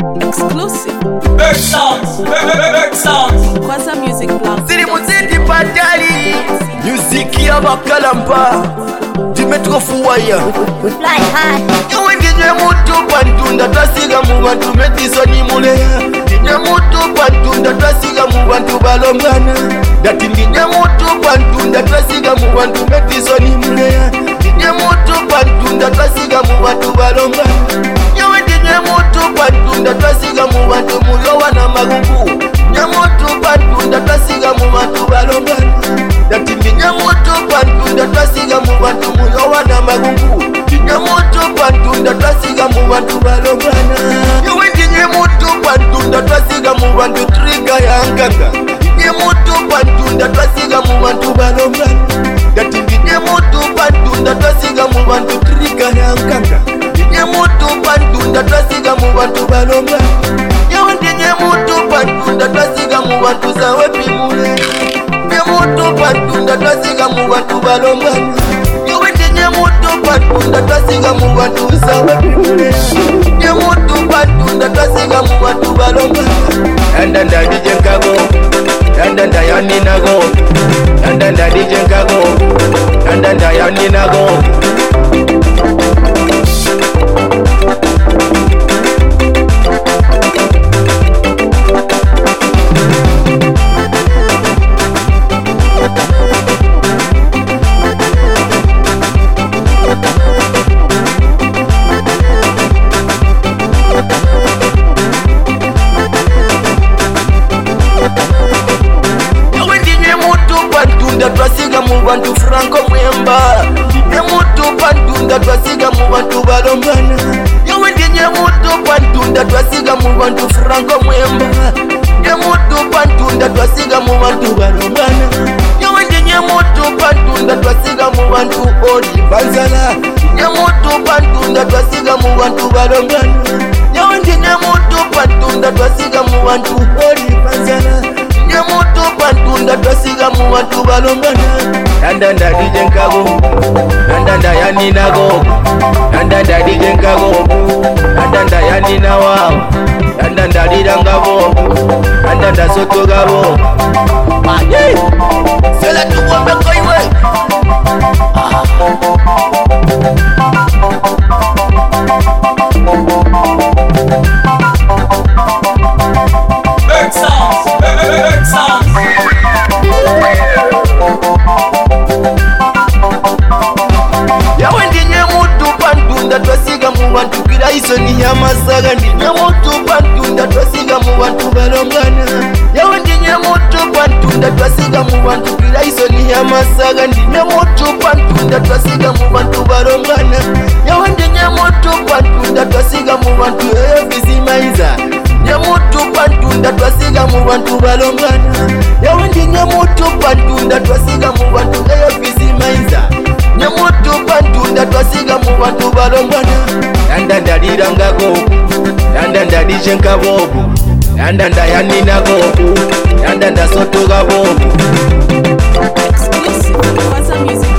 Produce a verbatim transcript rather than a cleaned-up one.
Exclusive. Big sounds, big sounds. Kwanza music blog. Siri muziki patali Music ya bakalamba Dimetrofuwaya We fly high. Iwe ndinye mutu pantunda Twasiga mu bantu metiso ni muleya Ndinye mutu pantunda Twasiga mu bantu balombana Dati ndinye mutu pantunda Twasiga mu bantu metiso ni muleya Ndinye mutu pantunda Twasiga mu bantu balombana Iwe ndinye mutu pantunda Twasiga mu bantu mulowa na magungu Nyamoto pantunda Twasiga mu bantu balombana Dati ndinyamoto pantunda Twasiga mu bantu mulowa na magungu Nyamoto pantunda Twasiga mu bantu balombana Yewe ndinyamoto pantunda Twasiga mu bantu trigger yankanga Ndinyamoto pantunda Twasiga mu bantu balombana Dati ndinyamoto pantunda Twasiga mu bantu trigger yankanga Ndinyamoto pantunda Twasiga mu bantu balombana Yewe ndinyamoto pantunda Twasiga mu bantu zawe pimule Ndinyamoto pantunda Twasiga mu bantu balombana Yewe ndinyamoto pantunda Twasiga mu bantu zawe pimule Ndinyamoto pantunda Twasiga mu bantu balombana Yanda nda D J Nkago Yanda nda yani nago Yanda nda D J Nkago Yanda nda yani nago Twasiga mu bantu Franco Mwemba Ndinye mutu pantunda Twasiga mu bantu balombana Yewe ndinye mutu pantunda Twasiga mu bantu Franco Mwemba Ndinye mutu pantunda Twasiga mu bantu balombana Yewe ndinye mutu pantunda Twasiga mu bantu Odi Banzala Ndinye mutu pantunda Twasiga mu bantu balombana Yewe ndinye mutu pantunda Twasiga mu bantu Odi Banzala Nyamoto pantunda Twasiga mu bantu balombana Yanda nda D J Nkago Yanda nda yani nago Yanda nda D J Nkago Yanda nda yani nawa Yanda nda Dida Ngabo Yanda nda Soto Gabo Aye Sela tuwambe koiwe Big sounds, big sounds. Yawe ndinye mutu pantunda Twasiga mu bantu kira iso ni yamasaga Ndinye mutu pantunda Twasiga mu bantu balombana Yawe ndinye mutu pantunda Twasiga mu bantu kira iso ni yamasaga Ndinye mutu pantunda Twasiga mu bantu balombana Yawe ndinye mutu pantunda Twasiga mu bantu eyo vizimaiza Nyamoto pantunda Twasiga mu bantu balombana Yawe ndinye mutu pantunda Twasiga mu bantu eyo vizimaiza Nyamoto pantunda Twasiga mu bantu balombana Yanda nda Dida Ngabo Yanda nda D J Nkago Yanda nda yani nago Yanda nda Soto Gabo Exclusive. Kwanza music